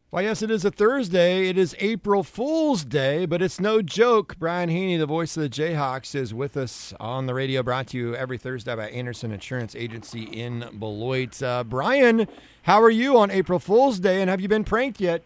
Why, yes, it is a Thursday. It is April Fool's Day, but it's no joke. Brian Haney, the voice of the Jayhawks, is with us on the radio, brought to you every Thursday by Anderson Insurance Agency in Beloit. Brian, how are you on April Fool's Day, and have you been pranked yet?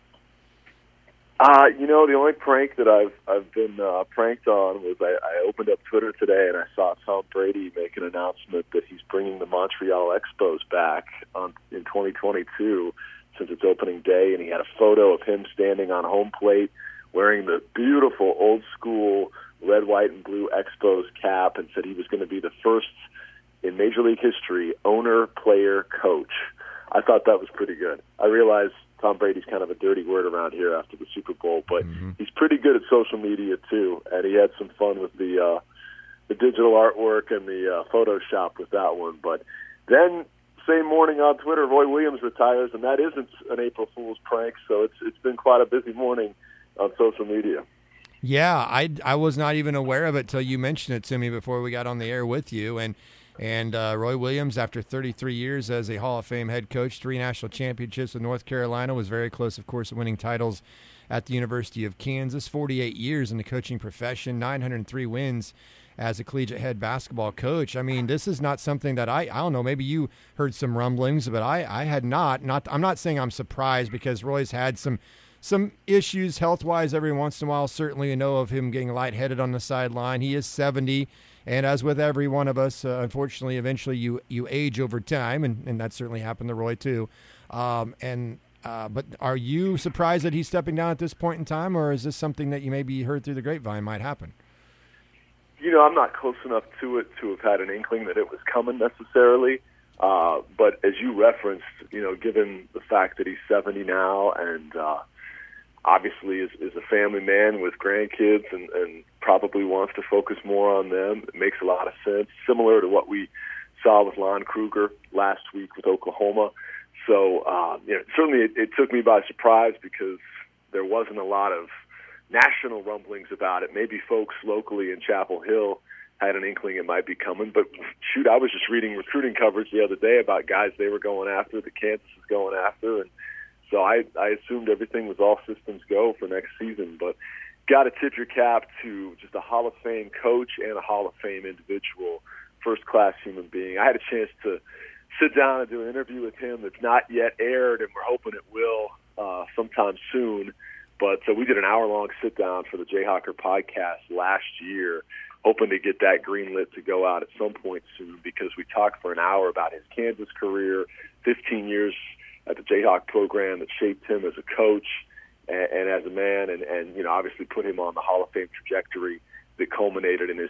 The only prank that I've been pranked on was I opened up Twitter today and I saw Tom Brady make an announcement that he's bringing the Montreal Expos back in 2022 since it's opening day, and he had a photo of him standing on home plate wearing the beautiful old school red, white, and blue Expos cap, and said he was going to be the first in Major League history owner, player, coach. I thought that was pretty good. I realize Tom Brady's kind of a dirty word around here after the Super Bowl, but he's pretty good at social media too, and he had some fun with the digital artwork and the Photoshop with that one. But then same morning on Twitter, Roy Williams retires, and that isn't an April Fool's prank, so it's been quite a busy morning on social media. Yeah, I was not even aware of it till you mentioned it to me before we got on the air with you, and Roy Williams, after 33 years as a Hall of Fame head coach, 3 national championships with North Carolina, was very close, of course, to winning titles at the University of Kansas, 48 years in the coaching profession, 903 wins as a collegiate head basketball coach. I mean, this is not something that I don't know, maybe you heard some rumblings, but I had not. I'm not saying I'm surprised, because Roy's had some issues health-wise every once in a while. Certainly you know of him getting lightheaded on the sideline. He is 70. And as with every one of us, unfortunately, eventually you age over time, and that certainly happened to Roy too. But are you surprised that he's stepping down at this point in time, or is this something that you maybe heard through the grapevine might happen? I'm not close enough to it to have had an inkling that it was coming necessarily. But as you referenced, given the fact that he's 70 now and obviously is a family man with grandkids and probably wants to focus more on them. It makes a lot of sense, similar to what we saw with Lon Kruger last week with Oklahoma. So, certainly it took me by surprise, because there wasn't a lot of national rumblings about it. Maybe folks locally in Chapel Hill had an inkling it might be coming. But, shoot, I was just reading recruiting coverage the other day about guys they were going after, that Kansas is going after, and so I assumed everything was all systems go for next season. But got to tip your cap to just a Hall of Fame coach and a Hall of Fame individual, first-class human being. I had a chance to sit down and do an interview with him that's not yet aired, and we're hoping it will sometime soon. But so we did an hour-long sit-down for the Jayhawker podcast last year, hoping to get that greenlit to go out at some point soon, because we talked for an hour about his Kansas career, 15 years at the Jayhawk program that shaped him as a coach and as a man, and obviously put him on the Hall of Fame trajectory that culminated in his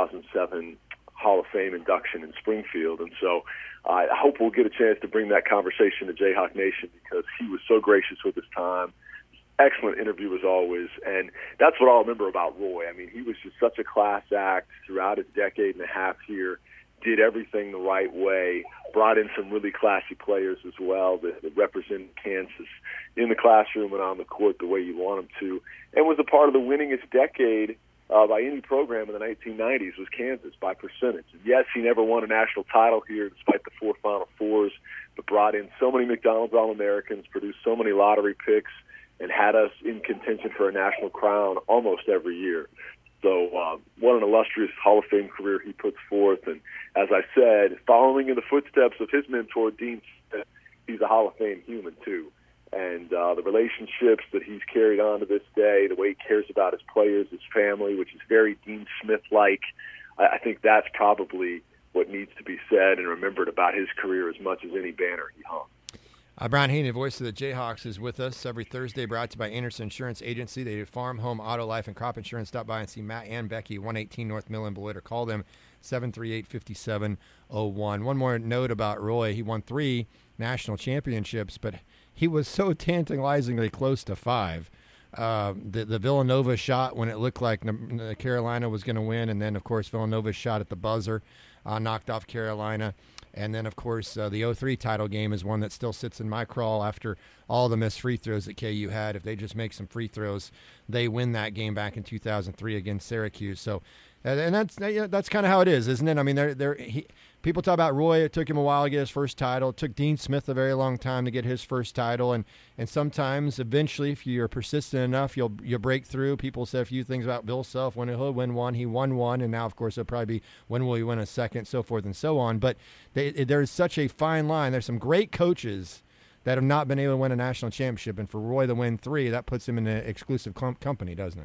2007 Hall of Fame induction in Springfield. And so I hope we'll get a chance to bring that conversation to Jayhawk Nation, because he was so gracious with his time. Excellent interview as always, and that's what I'll remember about Roy. I mean, he was just such a class act throughout his decade and a half here, did everything the right way, brought in some really classy players as well that represented Kansas in the classroom and on the court the way you want them to, and was a part of the winningest decade by any program in the 1990s was Kansas by percentage. And yes, he never won a national title here despite the 4 Final Fours, but brought in so many McDonald's All-Americans, produced so many lottery picks, and had us in contention for a national crown almost every year. So what an illustrious Hall of Fame career he puts forth. And as I said, following in the footsteps of his mentor, Dean Smith, he's a Hall of Fame human too. And the relationships that he's carried on to this day, the way he cares about his players, his family, which is very Dean Smith-like, I think that's probably what needs to be said and remembered about his career as much as any banner he hung. Brian Haney, voice of the Jayhawks, is with us every Thursday, brought to you by Anderson Insurance Agency. They do farm, home, auto, life, and crop insurance. Stop by and see Matt and Becky, 118 North Mill in Beloit, or call them 738-5701. One more note about Roy. He won 3 national championships, but he was so tantalizingly close to 5. The Villanova shot when it looked like Carolina was going to win, and then, of course, Villanova's shot at the buzzer knocked off Carolina. And then, of course, the 2003 title game is one that still sits in my crawl after all the missed free throws that KU had. If they just make some free throws, they win that game back in 2003 against Syracuse. So, and that's kind of how it is, isn't it? I mean, people talk about Roy. It took him a while to get his first title. It took Dean Smith a very long time to get his first title. And sometimes, eventually, if you're persistent enough, you'll break through. People said a few things about Bill Self. When he'll win one, he won one. And now, of course, it'll probably be when will he win a second, so forth and so on. But there's such a fine line. There's some great coaches that have not been able to win a national championship. And for Roy to win 3, that puts him in an exclusive company, doesn't it?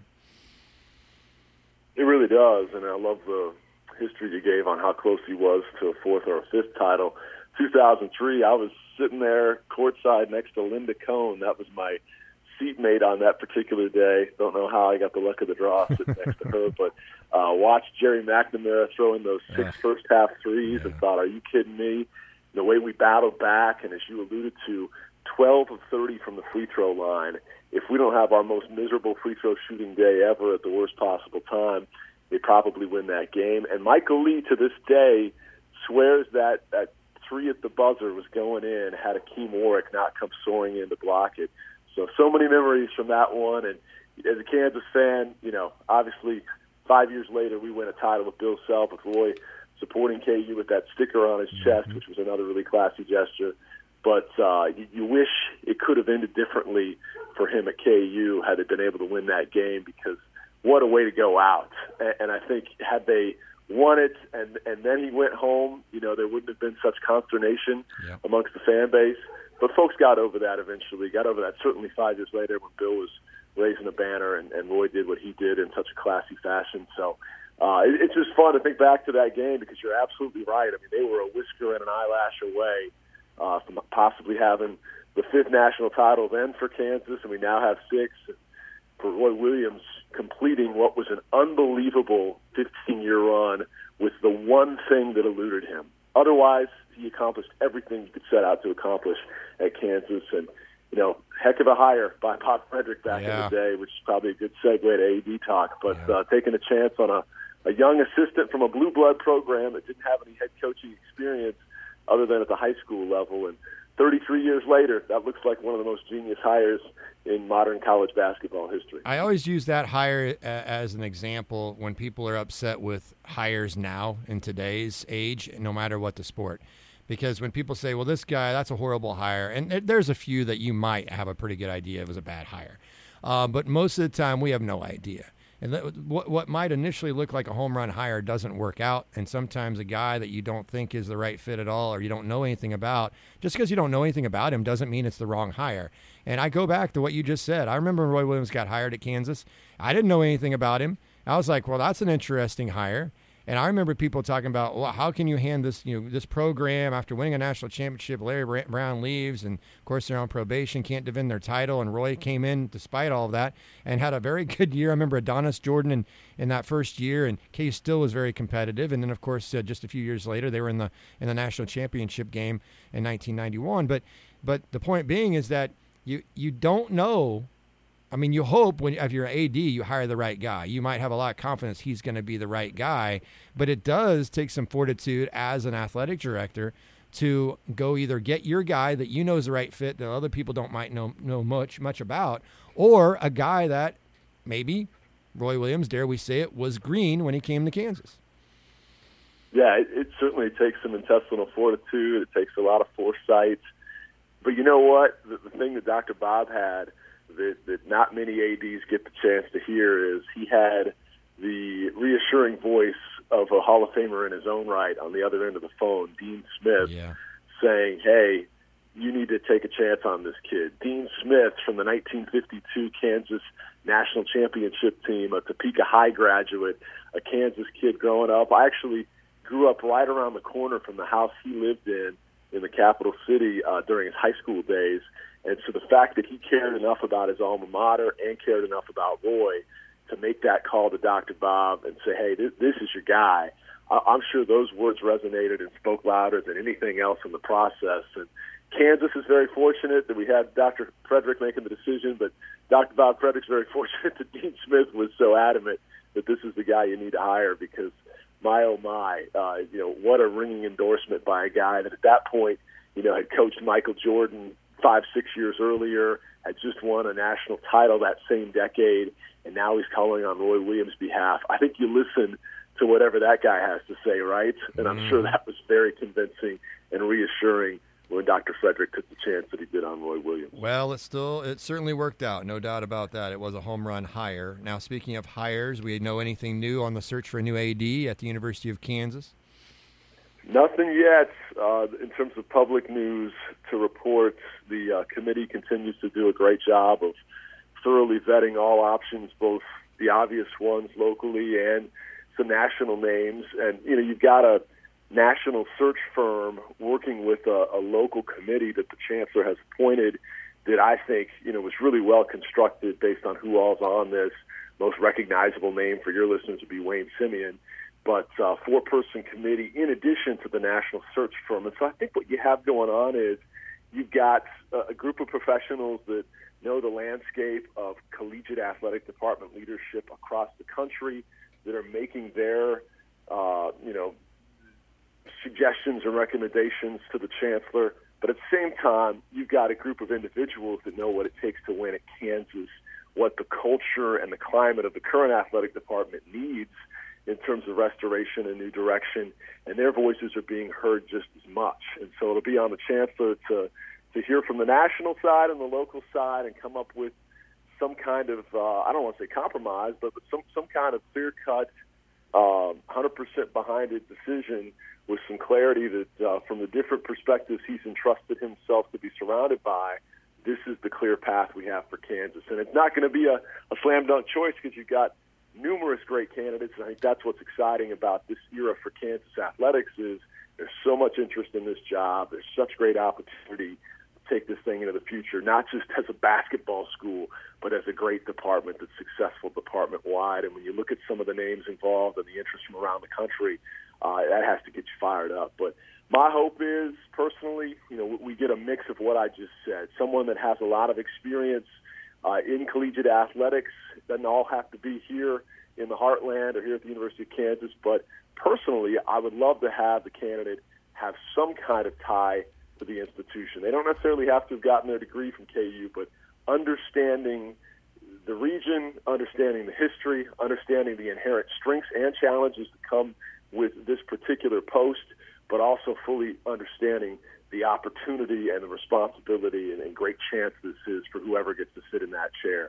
It really does. And I love the history you gave on how close he was to a 4th or a 5th title. 2003, I was sitting there courtside next to Linda Cohn. That was my seatmate on that particular day. Don't know how I got the luck of the draw sitting next to her, but watched Jerry McNamara throw in those 6 first-half threes and thought, are you kidding me? The way we battled back, and as you alluded to, 12 of 30 from the free throw line. If we don't have our most miserable free throw shooting day ever at the worst possible time, they probably win that game. And Michael Lee, to this day, swears that 3 at the buzzer was going in had Akeem Warwick not come soaring in to block it. So many memories from that one. And as a Kansas fan, obviously 5 years later we win a title with Bill Self, with Roy supporting KU with that sticker on his chest, which was another really classy gesture. But you wish it could have ended differently for him at KU had they been able to win that game, because what a way to go out. And I think had they won it and then he went home, there wouldn't have been such consternation amongst the fan base. But folks got over that eventually, certainly 5 years later when Bill was raising a banner and Roy did what he did in such a classy fashion. So it's just fun to think back to that game, because you're absolutely right. I mean, they were a whisker and an eyelash away from possibly having the 5th national title then for Kansas, and we now have 6. For Roy Williams completing what was an unbelievable 15-year run with the one thing that eluded him. Otherwise, he accomplished everything he could set out to accomplish at Kansas, and heck of a hire by Bob Frederick back in the day, which is probably a good segue to AD talk. But taking a chance on a young assistant from a blue blood program that didn't have any head coaching experience other than at the high school level. And 33 years later, that looks like one of the most genius hires in modern college basketball history. I always use that hire as an example when people are upset with hires now in today's age, no matter what the sport. Because when people say, well, this guy, that's a horrible hire, and there's a few that you might have a pretty good idea it was a bad hire. But most of the time, we have no idea. And what might initially look like a home run hire doesn't work out. And sometimes a guy that you don't think is the right fit at all, or you don't know anything about, just because you don't know anything about him doesn't mean it's the wrong hire. And I go back to what you just said. I remember when Roy Williams got hired at Kansas. I didn't know anything about him. I was like, well, that's an interesting hire. And I remember people talking about, well, how can you hand this, this program after winning a national championship? Larry Brown leaves, and of course they're on probation, can't defend their title. And Roy came in despite all of that and had a very good year. I remember Adonis Jordan in that first year, and Case still was very competitive. And then, of course, just a few years later, they were in the national championship game in 1991. But the point being is that you don't know. I mean, you hope if you're an AD, you hire the right guy. You might have a lot of confidence he's going to be the right guy, but it does take some fortitude as an athletic director to go either get your guy that you know is the right fit that other people might know much about, or a guy that maybe Roy Williams, dare we say it, was green when he came to Kansas. Yeah, it certainly takes some intestinal fortitude. It takes a lot of foresight. But you know what? The thing that Dr. Bob had that not many ADs get the chance to hear is he had the reassuring voice of a Hall of Famer in his own right on the other end of the phone, Dean Smith, saying, hey, you need to take a chance on this kid. Dean Smith from the 1952 Kansas National Championship team, a Topeka High graduate, a Kansas kid growing up. I actually grew up right around the corner from the house he lived in the capital city during his high school days. And so the fact that he cared enough about his alma mater and cared enough about Roy to make that call to Dr. Bob and say, hey, this is your guy, I'm sure those words resonated and spoke louder than anything else in the process. And Kansas is very fortunate that we had Dr. Frederick making the decision, but Dr. Bob Frederick's very fortunate that Dean Smith was so adamant that this is the guy you need to hire, because my, oh my, what a ringing endorsement by a guy that at that point, had coached Michael Jordan 5-6 years earlier, had just won a national title that same decade, and now he's calling on Roy Williams' behalf. I think you listen to whatever that guy has to say, right? And I'm sure that was very convincing and reassuring when Dr. Frederick took the chance that he did on Roy Williams. Well, it certainly worked out, no doubt about that. It was a home run hire. Now, speaking of hires, we know anything new on the search for a new AD at the University of Kansas? Nothing yet in terms of public news to report. The committee continues to do a great job of thoroughly vetting all options, both the obvious ones locally and some national names. And, you've got a national search firm working with a local committee that the chancellor has appointed that I think, was really well constructed based on who all's on this. Most recognizable name for your listeners would be Wayne Simeon. But four-person committee in addition to the national search firm. And so I think what you have going on is you've got a group of professionals that know the landscape of collegiate athletic department leadership across the country that are making their, suggestions and recommendations to the chancellor. But at the same time, you've got a group of individuals that know what it takes to win at Kansas, what the culture and the climate of the current athletic department needs in terms of restoration and new direction, and their voices are being heard just as much. And so it'll be on the chancellor to hear from the national side and the local side and come up with some kind of, I don't want to say compromise, but some kind of clear-cut, 100% behind it decision with some clarity that from the different perspectives he's entrusted himself to be surrounded by, this is the clear path we have for Kansas. And it's not going to be a slam-dunk choice because you've got numerous great candidates, and I think that's what's exciting about this era for Kansas athletics is there's so much interest in this job. There's such great opportunity to take this thing into the future, not just as a basketball school, but as a great department that's successful department-wide. And when you look at some of the names involved and the interest from around the country, that has to get you fired up. But my hope is, personally, we get a mix of what I just said. Someone that has a lot of experience in collegiate athletics. It doesn't all have to be here in the heartland or here at the University of Kansas, but personally, I would love to have the candidate have some kind of tie to the institution. They don't necessarily have to have gotten their degree from KU, but understanding the region, understanding the history, understanding the inherent strengths and challenges that come with this particular post, but also fully understanding the opportunity and the responsibility and great chance this is for whoever gets to sit in that chair.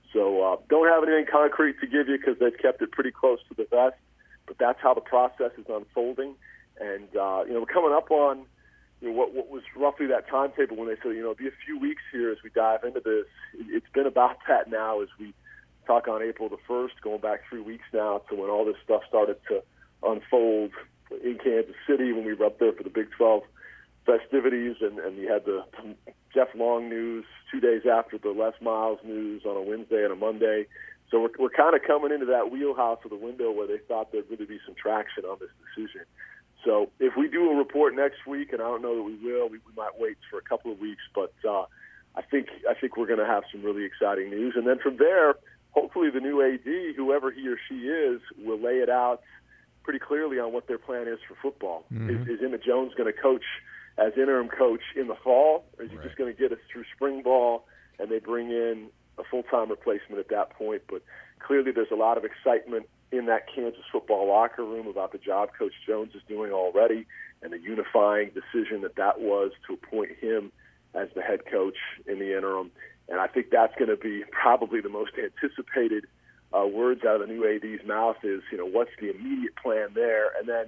So don't have anything concrete to give you because they've kept it pretty close to the vest, but that's how the process is unfolding. And, we're coming up on what was roughly that timetable when they said, it'll be a few weeks here as we dive into this. It's been about that now as we talk on April the 1st, going back 3 weeks now to when all this stuff started to unfold in Kansas City when we were up there for the Big 12 festivities, and you had the Jeff Long news 2 days after the Les Miles news on a Wednesday and a Monday. So we're kind of coming into that wheelhouse of the window where they thought there'd really be some traction on this decision. So if we do a report next week, and I don't know that we will, we might wait for a couple of weeks, but I think we're going to have some really exciting news. And then from there, hopefully the new AD, whoever he or she is, will lay it out pretty clearly on what their plan is for football. Mm-hmm. Is Emmett Jones going to coach as interim coach in the fall, or is he just going to get us through spring ball and they bring in a full-time replacement at that point? But clearly there's a lot of excitement in that Kansas football locker room about the job Coach Jones is doing already and the unifying decision that was to appoint him as the head coach in the interim. And I think that's going to be probably the most anticipated words out of the new AD's mouth is, what's the immediate plan there? And then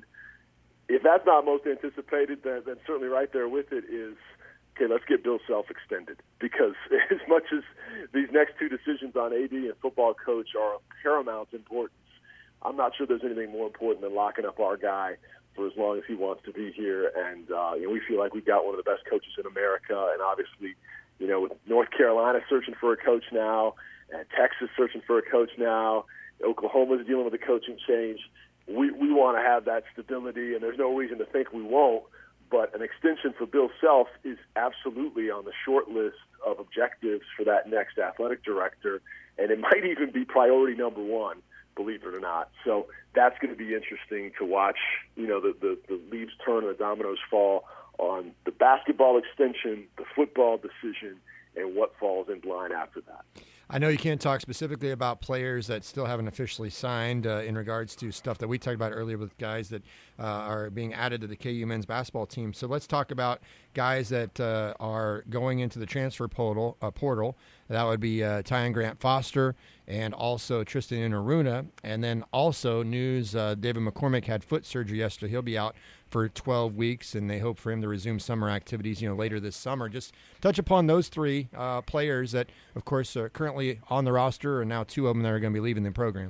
if that's not most anticipated, then certainly right there with it is, okay, let's get Bill Self extended. Because as much as these next two decisions on AD and football coach are of paramount importance, I'm not sure there's anything more important than locking up our guy for as long as he wants to be here. And we feel like we've got one of the best coaches in America. And obviously, with North Carolina searching for a coach now, and Texas searching for a coach now, Oklahoma's dealing with a coaching change. We want to have that stability, and there's no reason to think we won't. But an extension for Bill Self is absolutely on the short list of objectives for that next athletic director, and it might even be priority number one, believe it or not. So that's going to be interesting to watch, the leaves turn and the dominoes fall on the basketball extension, the football decision, and what falls in line after that. I know you can't talk specifically about players that still haven't officially signed in regards to stuff that we talked about earlier with guys that are being added to the KU men's basketball team. So let's talk about guys that are going into the transfer portal. That would be Tyon Grant-Foster and also Tristan Enaruna. And then also news, David McCormick had foot surgery yesterday. He'll be out for 12 weeks, and they hope for him to resume summer activities, later this summer. Just touch upon those three players that, of course, are currently on the roster, and now two of them that are going to be leaving the program.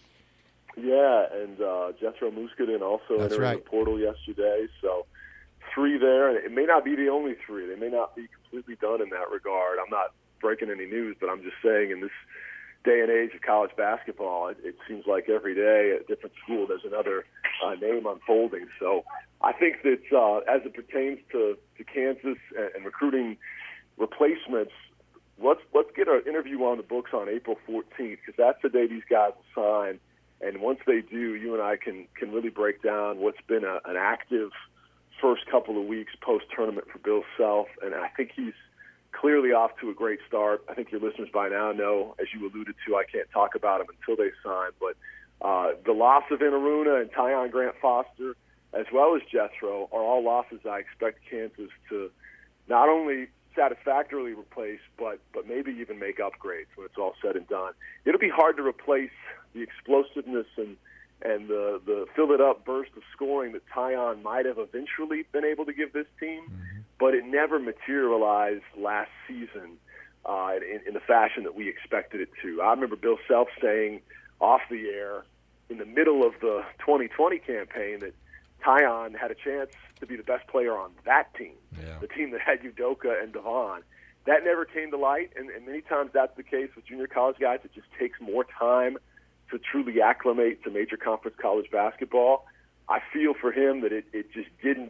Yeah, and Jethro Muscadin also entered the portal yesterday. So three there, and it may not be the only three. They may not be completely done in that regard. I'm not breaking any news, but I'm just saying in this day and age of college basketball, it seems like every day at a different school there's another name unfolding. So I think that as it pertains to Kansas and recruiting replacements, let's get an interview on the books on April 14th, because that's the day these guys will sign. And once they do, you and I can really break down what's been an active first couple of weeks post-tournament for Bill Self. And I think he's clearly off to a great start. I think your listeners by now know, as you alluded to, I can't talk about him until they sign. But the loss of Enaruna and Tyon Grant-Foster, as well as Jethro, are all losses I expect Kansas to not only satisfactorily replace, but maybe even make upgrades when it's all said and done. It'll be hard to replace the explosiveness and the fill-it-up burst of scoring that Tyon might have eventually been able to give this team, but it never materialized last season in the fashion that we expected it to. I remember Bill Self saying off the air in the middle of the 2020 campaign that Tyon had a chance to be the best player on that team, the team that had Udoka and Devon. That never came to light, and many times that's the case with junior college guys. It just takes more time to truly acclimate to major conference college basketball. I feel for him that it just didn't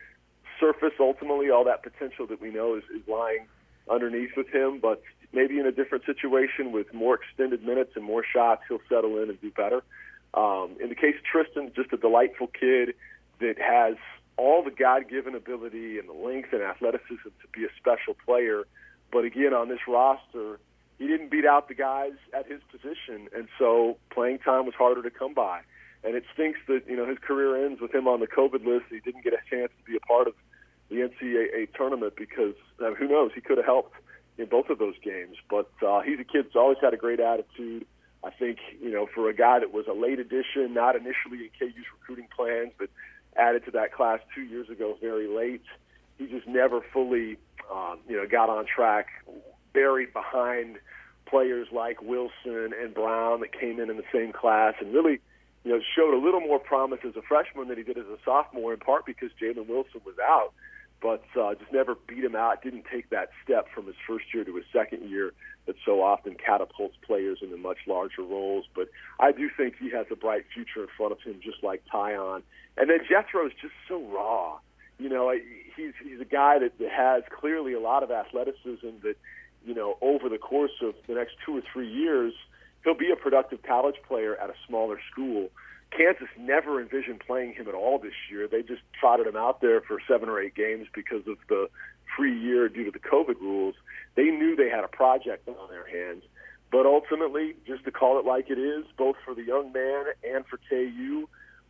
surface ultimately all that potential that we know is lying underneath with him, but maybe in a different situation with more extended minutes and more shots, he'll settle in and do better. In the case of Tristan, just a delightful kid that has all the God-given ability and the length and athleticism to be a special player. But again, on this roster, he didn't beat out the guys at his position, and so playing time was harder to come by. And it stinks that, his career ends with him on the COVID list. He didn't get a chance to be a part of the NCAA tournament because, who knows, he could have helped in both of those games. But he's a kid that's always had a great attitude. I think, for a guy that was a late addition, not initially in KU's recruiting plans, but added to that class 2 years ago very late, he just never fully, got on track, buried behind players like Wilson and Brown that came in the same class and really, showed a little more promise as a freshman than he did as a sophomore, in part because Jalen Wilson was out, but just never beat him out, didn't take that step from his first year to his second year that so often catapults players into much larger roles. But I do think he has a bright future in front of him, just like Tyon. And then Jethro is just so raw. He's a guy that has clearly a lot of athleticism that, over the course of the next 2 or 3 years, he'll be a productive college player at a smaller school. Kansas never envisioned playing him at all this year. They just trotted him out there for 7 or 8 games because of the free year due to the COVID rules. They knew they had a project on their hands. But ultimately, just to call it like it is, both for the young man and for KU,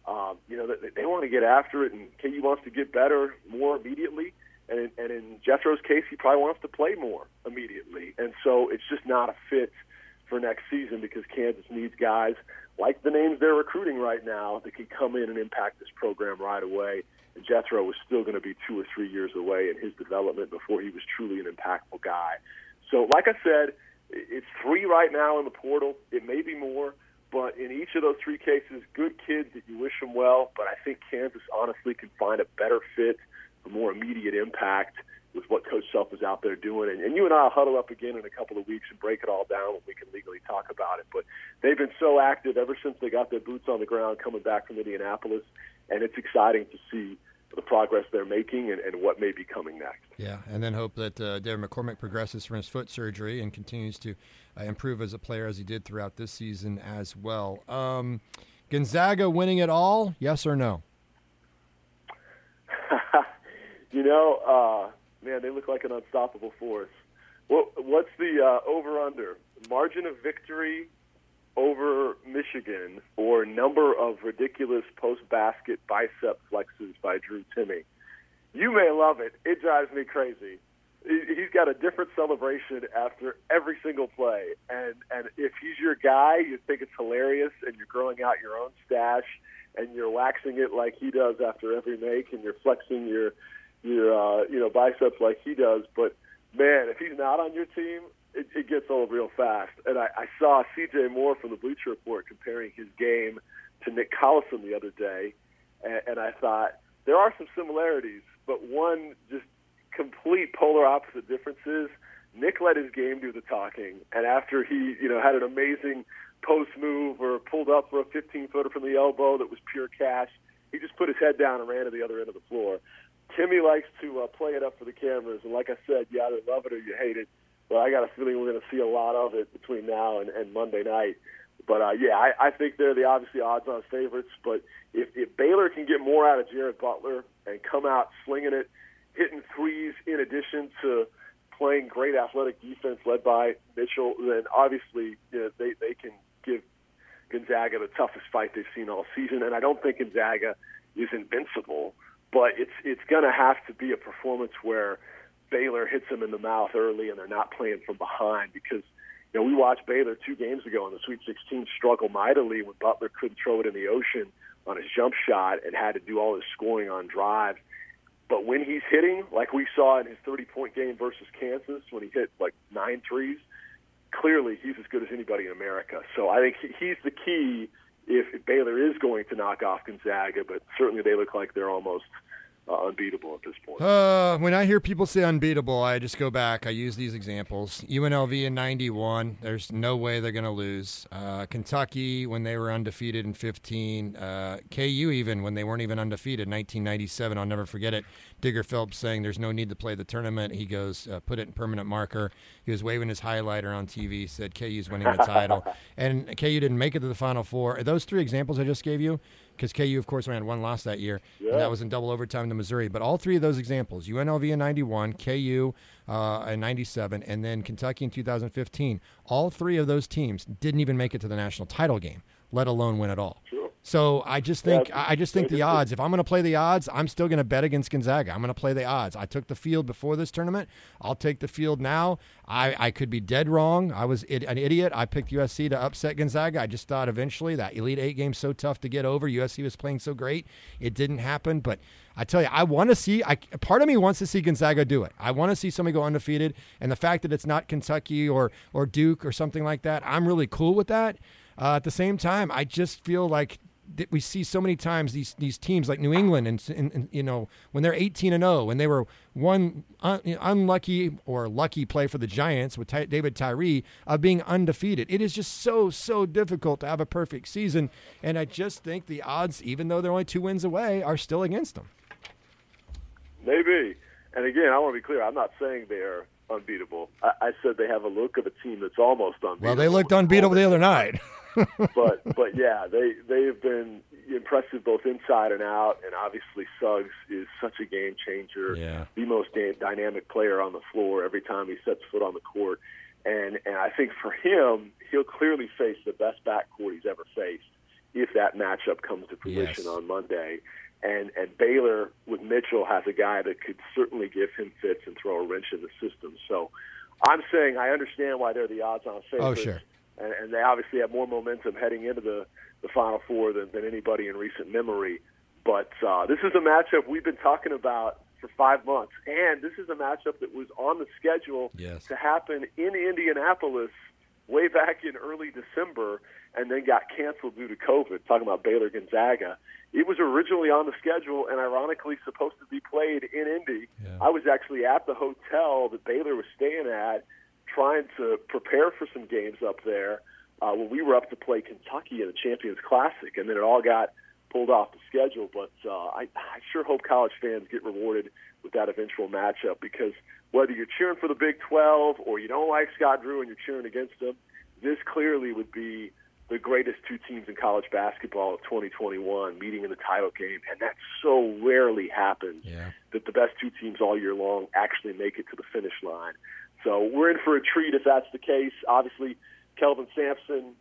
they want to get after it, and KU wants to get better more immediately. And in Jethro's case, he probably wants to play more immediately. And so it's just not a fit for next season because Kansas needs guys like the names they're recruiting right now that can come in and impact this program right away. And Jethro was still going to be 2 or 3 years away in his development before he was truly an impactful guy. So like I said, it's 3 right now in the portal. It may be more, but in each of those 3 cases, good kids that you wish them well, but I think Kansas honestly can find a better fit for more immediate impact with what Coach Self is out there doing. And you and I will huddle up again in a couple of weeks and break it all down when we can legally talk about it. But they've been so active ever since they got their boots on the ground coming back from Indianapolis, and it's exciting to see the progress they're making and what may be coming next. Yeah, and then hope that David McCormick progresses from his foot surgery and continues to improve as a player as he did throughout this season as well. Gonzaga winning it all, yes or no? Man, they look like an unstoppable force. What's the over-under? margin of victory over Michigan or number of ridiculous post-basket bicep flexes by Drew Timme. You may love it. It drives me crazy. He's got a different celebration after every single play. And if he's your guy, you think it's hilarious, and you're growing out your own stash, and you're waxing it like he does after every make, and you're flexing your biceps like he does. But, man, if he's not on your team, it gets old real fast. And I saw C.J. Moore from the Bleacher Report comparing his game to Nick Collison the other day, and I thought there are some similarities, but one just complete polar opposite differences. Nick let his game do the talking, and after he had an amazing post move or pulled up for a 15-footer from the elbow that was pure cash, he just put his head down and ran to the other end of the floor. Timme likes to play it up for the cameras, and like I said, you either love it or you hate it. But I got a feeling we're going to see a lot of it between now and Monday night. But, I think they're the obviously odds-on favorites. But if Baylor can get more out of Jared Butler and come out slinging it, hitting threes in addition to playing great athletic defense led by Mitchell, then obviously they can give Gonzaga the toughest fight they've seen all season. And I don't think Gonzaga is invincible, but it's going to have to be a performance where Baylor hits them in the mouth early and they're not playing from behind, because we watched Baylor 2 games ago in the Sweet 16 struggle mightily when Butler couldn't throw it in the ocean on his jump shot and had to do all his scoring on drives. But when he's hitting, like we saw in his 30-point game versus Kansas when he hit like 9 threes, clearly he's as good as anybody in America. So I think he's the key if Baylor is going to knock off Gonzaga, but certainly they look like they're almost unbeatable at this point. When I hear people say unbeatable, I just go back. I use these examples. UNLV in 91, there's no way they're going to lose. Kentucky, when they were undefeated in 15. KU, even when they weren't even undefeated, 1997, I'll never forget it. Digger Phelps saying there's no need to play the tournament. He goes, put it in permanent marker. He was waving his highlighter on TV, said KU's winning the title. And KU didn't make it to the Final Four. Those 3 examples I just gave you, because KU, of course, ran 1 loss that year, and that was in double overtime to Missouri. But all 3 of those examples, UNLV in 91, KU in 97, and then Kentucky in 2015, all 3 of those teams didn't even make it to the national title game, let alone win at all. Sure. So I just think the odds, if I'm going to play the odds, I'm still going to bet against Gonzaga. I'm going to play the odds. I took the field before this tournament. I'll take the field now. I could be dead wrong. I was an idiot. I picked USC to upset Gonzaga. I just thought eventually that Elite 8 game's so tough to get over. USC was playing so great. It didn't happen. But I tell you, I want to see – part of me wants to see Gonzaga do it. I want to see somebody go undefeated. And the fact that it's not Kentucky or Duke or something like that, I'm really cool with that. At the same time, I just feel like – that we see so many times these teams like New England and when they're 18-0, when they were one unlucky or lucky play for the Giants with David Tyree of being undefeated. It is just so difficult to have a perfect season, and I just think the odds, even though they're only 2 wins away, are still against them. Maybe. And again, I want to be clear, I'm not saying they're unbeatable. I said they have a look of a team that's almost unbeatable. Well, they looked unbeatable the other night. but yeah, they have been impressive both inside and out, and obviously Suggs is such a game changer, the most dynamic player on the floor every time he sets foot on the court, and I think for him, he'll clearly face the best backcourt he's ever faced if that matchup comes to fruition on Monday. And Baylor with Mitchell has a guy that could certainly give him fits and throw a wrench in the system. So I'm saying I understand why they're the odds-on favorites. Oh, sure. And they obviously have more momentum heading into the Final Four than anybody in recent memory. But this is a matchup we've been talking about for 5 months. And this is a matchup that was on the schedule to happen in Indianapolis way back in early December and then got canceled due to COVID, talking about Baylor Gonzaga. It was originally on the schedule and ironically supposed to be played in Indy. Yeah. I was actually at the hotel that Baylor was staying at trying to prepare for some games up there when we were up to play Kentucky in the Champions Classic, and then it all got pulled off the schedule. But I sure hope college fans get rewarded with that eventual matchup, because whether you're cheering for the Big 12 or you don't like Scott Drew and you're cheering against him, this clearly would be the greatest 2 teams in college basketball of 2021 meeting in the title game, and that so rarely happens that the best 2 teams all year long actually make it to the finish line. So we're in for a treat if that's the case. Obviously, Kelvin Sampson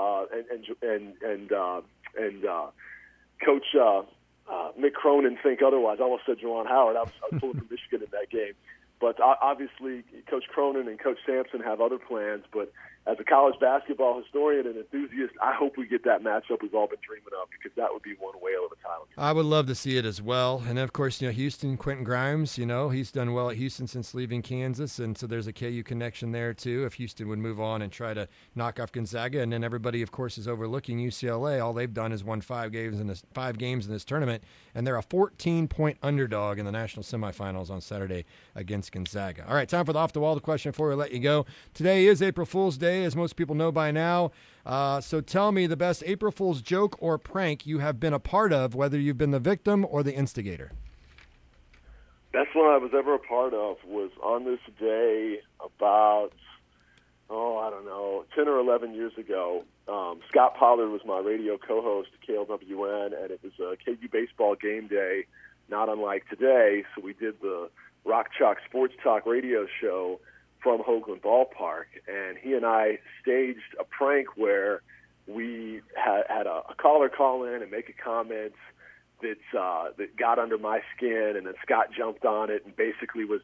and Coach Mick Cronin think otherwise. I almost said Juwan Howard. I was pulling from Michigan in that game. But obviously, Coach Cronin and Coach Sampson have other plans. But as a college basketball historian and enthusiast, I hope we get that matchup we've all been dreaming of, because that would be one whale of a title. I would love to see it as well. And, of course, Houston, Quentin Grimes, he's done well at Houston since leaving Kansas. And so there's a KU connection there, too, if Houston would move on and try to knock off Gonzaga. And then everybody, of course, is overlooking UCLA. All they've done is won 5 games in this tournament. And they're a 14-point underdog in the national semifinals on Saturday against Gonzaga. All right, time for the off-the-wall question before we let you go. Today is April Fool's Day, as most people know by now. So tell me the best April Fool's joke or prank you have been a part of, whether you've been the victim or the instigator. Best one I was ever a part of was on this day about, 10 or 11 years ago. Scott Pollard was my radio co-host at KLWN, and it was a KU baseball game day, not unlike today. So we did the Rock Chalk Sports Talk radio show from Hoagland Ballpark, and he and I staged a prank where we had a caller call in and make a comment that got under my skin, and then Scott jumped on it and basically was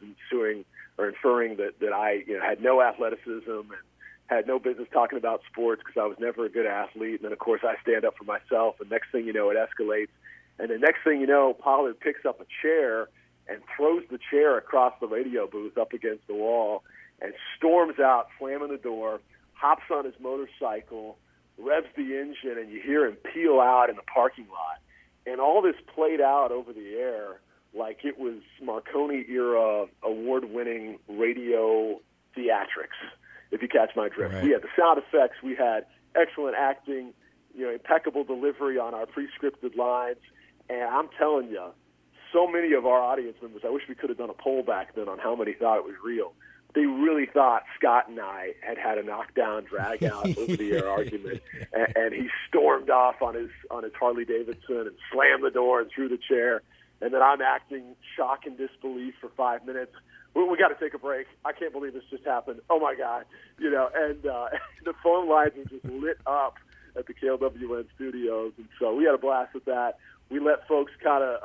inferring that I had no athleticism and had no business talking about sports because I was never a good athlete. And then, of course, I stand up for myself, and next thing you know, it escalates. And the next thing you know, Pollard picks up a chair and throws the chair across the radio booth up against the wall and storms out, slamming the door, hops on his motorcycle, revs the engine, and you hear him peel out in the parking lot. And all this played out over the air like it was Marconi-era award-winning radio theatrics, if you catch my drift. Right. We had the sound effects. We had excellent acting, impeccable delivery on our pre-scripted lines. And I'm telling you, so many of our audience members, I wish we could have done a poll back then on how many thought it was real. They really thought Scott and I had a knockdown, drag-out, over-the-air argument, and he stormed off on his Harley Davidson and slammed the door and threw the chair. And then I'm acting shock and disbelief for 5 minutes. We got to take a break. I can't believe this just happened. Oh, my God. And the phone lines were just lit up at the KLWN studios. And so we had a blast with that. We let folks kind of,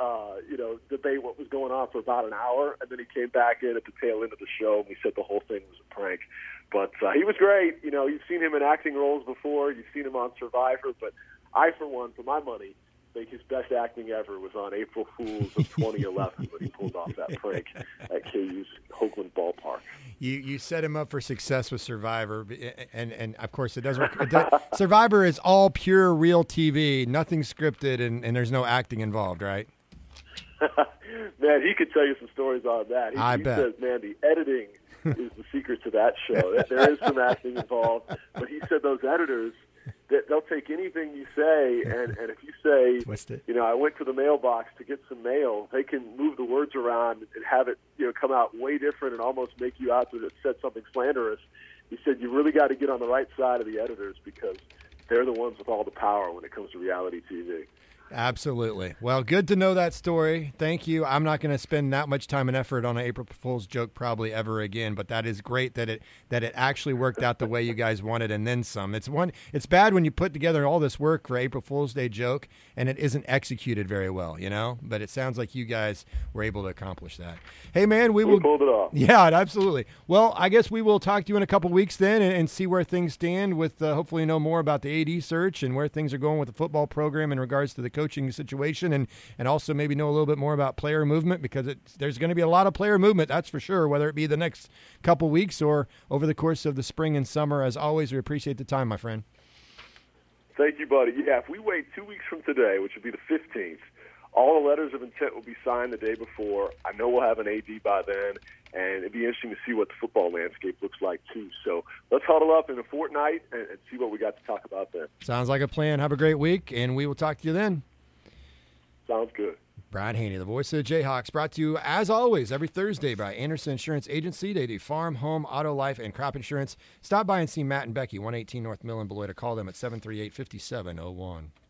debate what was going on for about an hour, and then he came back in at the tail end of the show, and we said the whole thing was a prank. But he was great. You've seen him in acting roles before. You've seen him on Survivor. But I, for one, for my money, think his best acting ever was on April Fool's of 2011 when he pulled off that prank at KU's Hoagland Ballpark. You set him up for success with Survivor, and of course it doesn't. Survivor is all pure, real TV, nothing scripted, and there's no acting involved, right? Man, he could tell you some stories on that. He bet. Says, man, the editing is the secret to that show. There is some acting involved, but he said those editors, they'll take anything you say, and if you say, twist it. I went to the mailbox to get some mail, they can move the words around and have it, come out way different and almost make you out to have said something slanderous. He said you really got to get on the right side of the editors because they're the ones with all the power when it comes to reality TV. Absolutely. Well, good to know that story. Thank you. I'm not going to spend that much time and effort on an April Fool's joke probably ever again, but that is great that it actually worked out the way you guys wanted and then some. It's bad when you put together all this work for April Fool's Day joke and it isn't executed very well, but it sounds like you guys were able to accomplish that. Hey, man, we pulled it off. Yeah, absolutely. Well, I guess we will talk to you in a couple weeks then and see where things stand with hopefully know more about the AD search and where things are going with the football program in regards to the coaching situation and also maybe know a little bit more about player movement because there's going to be a lot of player movement, that's for sure, whether it be the next couple weeks or over the course of the spring and summer. As always, we appreciate the time, my friend. Thank you, buddy. Yeah, if we wait 2 weeks from today, which would be the 15th, all the letters of intent will be signed the day before. I know we'll have an AD by then, and it'd be interesting to see what the football landscape looks like, too. So let's huddle up in a fortnight and see what we got to talk about then. Sounds like a plan. Have a great week, and we will talk to you then. Sounds good. Brad Haney, the voice of the Jayhawks, brought to you, as always, every Thursday by Anderson Insurance Agency. They do farm, home, auto, life, and crop insurance. Stop by and see Matt and Becky, 118 North Mill in Beloit, or call them at 738-5701.